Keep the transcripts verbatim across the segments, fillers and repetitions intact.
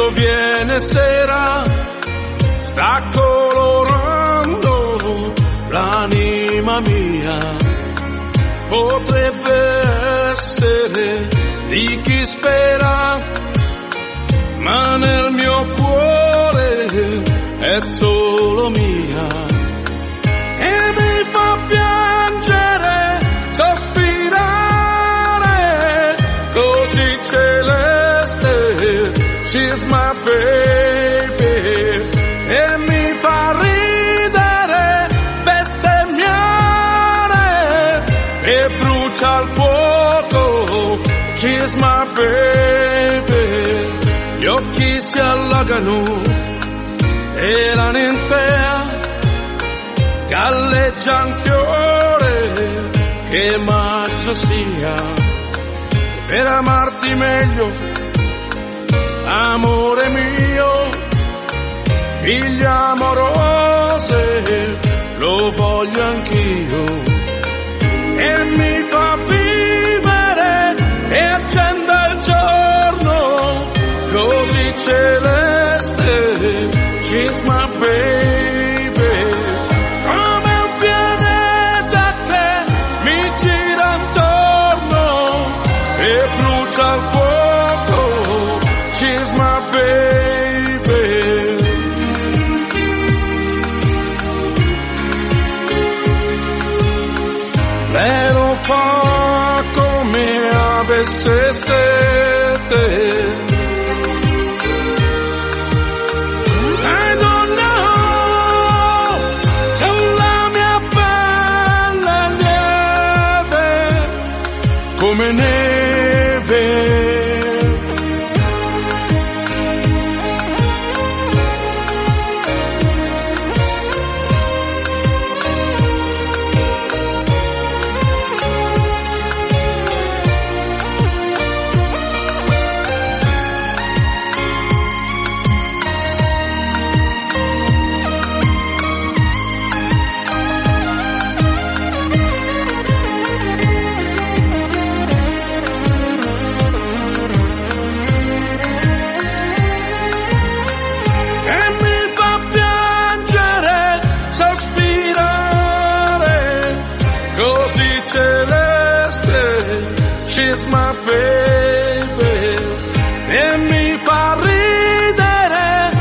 viene sera, sta colorando l'anima mia. Potrebbe essere di chi spera, ma nel mio cuore è solo mia. E mi fa piangere, sospirare, così celeste, she's my baby. E mi fa ridere, bestemmiare, e brucia il fuoco, she's my baby. Gli occhi si allagano e la ninfea galleggia un fiore, che maggio sia per amarti meglio, amore mio, figlia amorose, lo voglio anch'io. E mi fa vivere e accende il giorno, così celeste, she's my baby. Come un pianeta che mi gira intorno e brucia il fuoco, she's my baby. Lei lo fa come avesse sete, come neve. She's my baby. E mi fa ridere,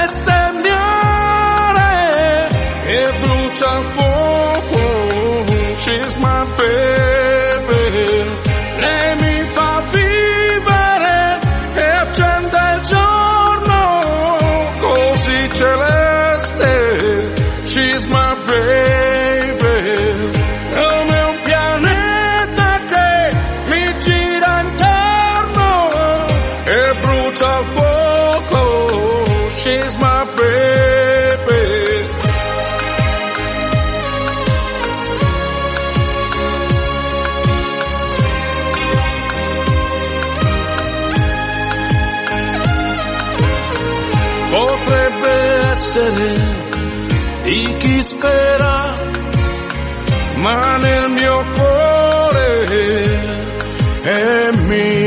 bestemmiare, e brucia il fuoco, she's my baby. Lei mi fa vivere e accende il giorno, così celeste, she's my baby. Come un pianeta che mi gira intorno e brucia il fuoco, she's my baby. Potrebbe essere di chi spera, ma nel mio cuore è mio.